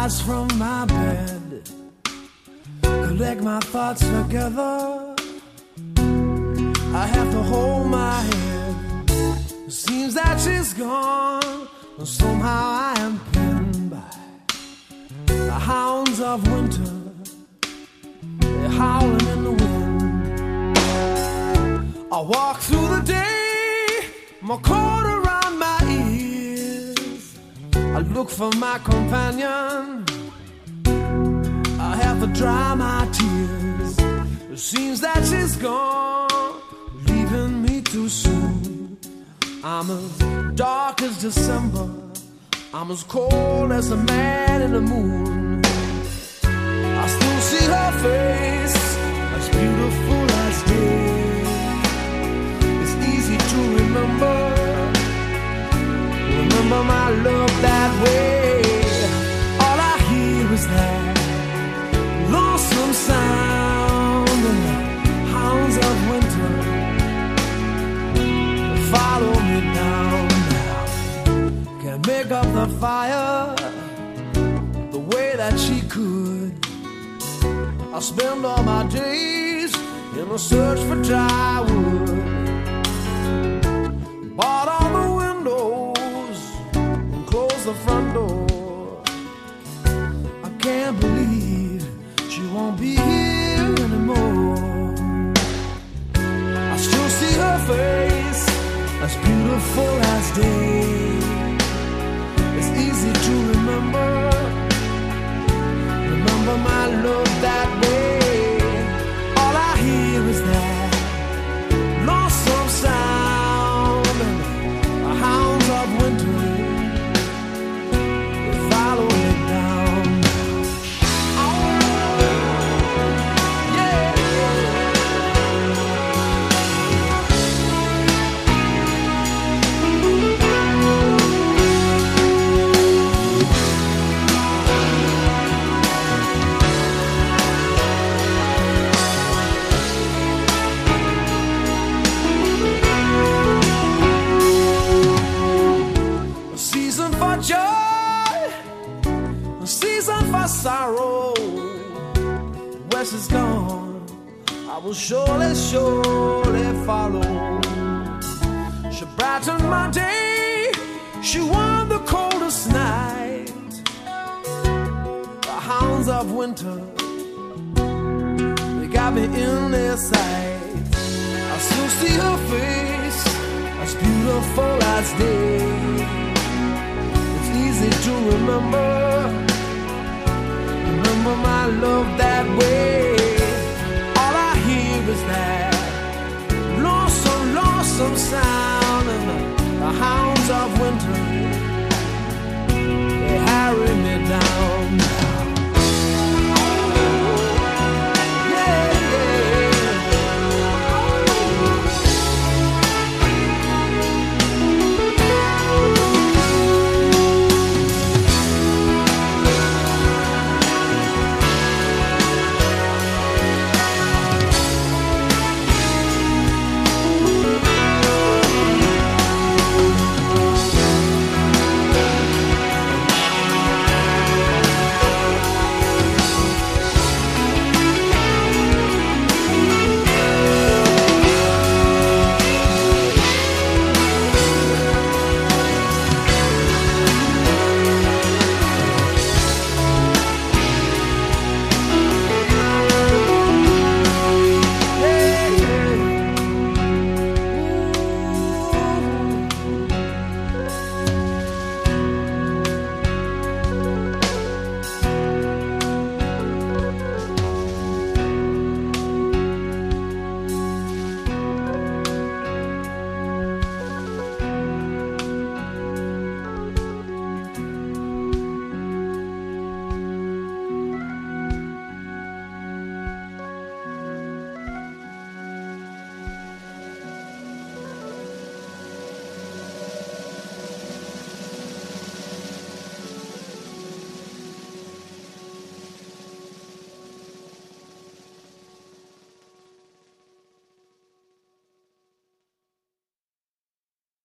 rise from my bed, collect my thoughts together. I have to hold my head. It seems that she's gone, but somehow I am pinned by the hounds of winter. They're howling in the wind. I walk through the day, my coat around my ears. I look for my companion, I have to dry my tears. It seems that she's gone, leaving me too soon. I'm as dark as December, I'm as cold as the man in the moon. I still see her face, as beautiful as day. It's easy to remember my love that way. All I hear is that lonesome sound and the hounds of winter follow me down now. Can't make up the fire the way that she could. I spend all my days in a search for dry wood. Bought all the windows and closed the front door. I can't believe she won't be here anymore. I still see her face, as beautiful as day. It's easy to remember my love that way. All I hear is that lonesome sound and the hounds of winter, they follow me down. Sorrow, West is gone, I will surely, surely follow. She brightened my day, she won the coldest night. The hounds of winter, they got me in their sight. I still see her face, as beautiful as day. It's easy to remember my love that way. All I hear is that lonesome, lonesome sound and the hounds of